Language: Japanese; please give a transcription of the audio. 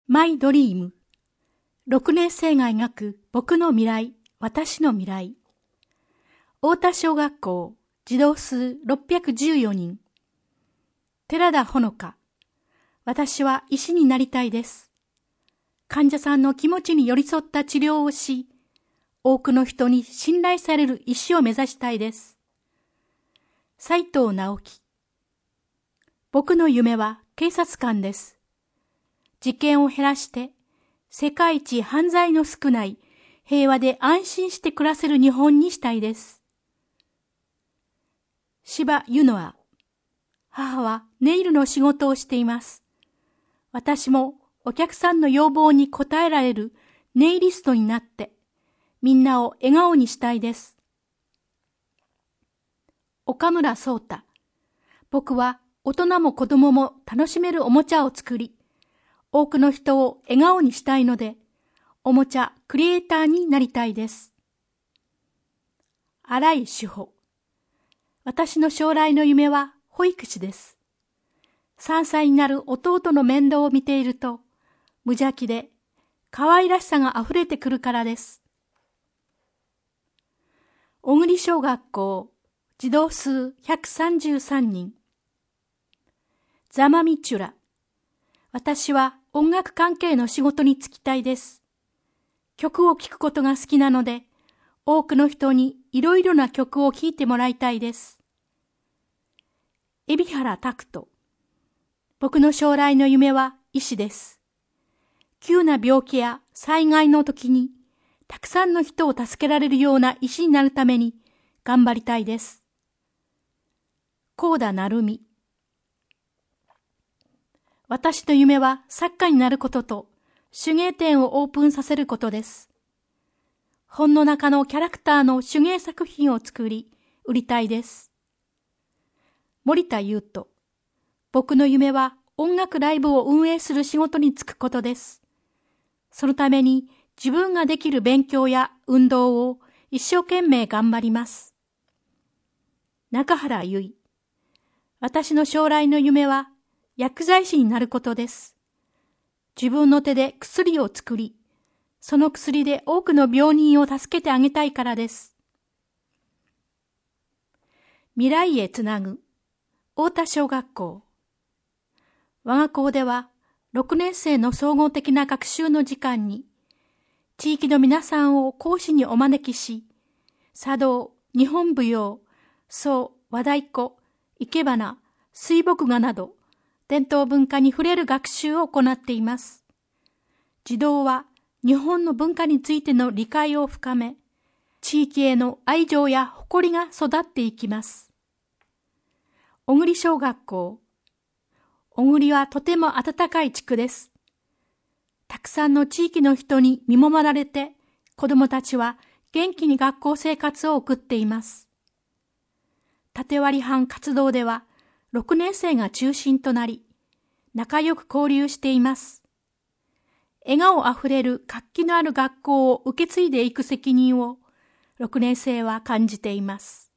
マイドリーム。6年生が描く僕の未来、私の未来。太田小学校、児童数614人。寺田ほのか。私は医師になりたいです。患者さんの気持ちに寄り添った治療をし、多くの人に信頼される医師を目指したいです。斉藤直樹。僕の夢は警察官です。事件を減らして、世界一犯罪の少ない平和で安心して暮らせる日本にしたいです。柴湯ノア。母はネイルの仕事をしています。私もお客さんの要望に応えられるネイリストになって、みんなを笑顔にしたいです。岡村壮太。僕は大人も子供も楽しめるおもちゃを作り、多くの人を笑顔にしたいので、おもちゃクリエイターになりたいです。新井志保。私の将来の夢は保育士です。3歳になる弟の面倒を見ていると、無邪気で可愛らしさがあふれてくるからです。小栗小学校、児童数133人。ザマミチュラ。私は音楽関係の仕事に就きたいです。曲を聴くことが好きなので、多くの人にいろいろな曲を聴いてもらいたいです。海老原拓人。僕の将来の夢は医師です。急な病気や災害の時に、たくさんの人を助けられるような医師になるために頑張りたいです。幸田成美。私の夢は作家になることと手芸店をオープンさせることです。本の中のキャラクターの手芸作品を作り、売りたいです。森田優斗。僕の夢は音楽ライブを運営する仕事に就くことです。そのために自分ができる勉強や運動を一生懸命頑張ります。中原由衣。私の将来の夢は薬剤師になることです。自分の手で薬を作り、その薬で多くの病人を助けてあげたいからです。未来へつなぐ、太田小学校。我が校では、6年生の総合的な学習の時間に、地域の皆さんを講師にお招きし、茶道、日本舞踊、僧、和太鼓、生け花、水墨画など、伝統文化に触れる学習を行っています。児童は日本の文化についての理解を深め、地域への愛情や誇りが育っていきます。小栗小学校。小栗はとても温かい地区です。たくさんの地域の人に見守られて、子どもたちは元気に学校生活を送っています。縦割り班活動では、6年生が中心となり、仲良く交流しています。笑顔あふれる活気のある学校を受け継いでいく責任を、6年生は感じています。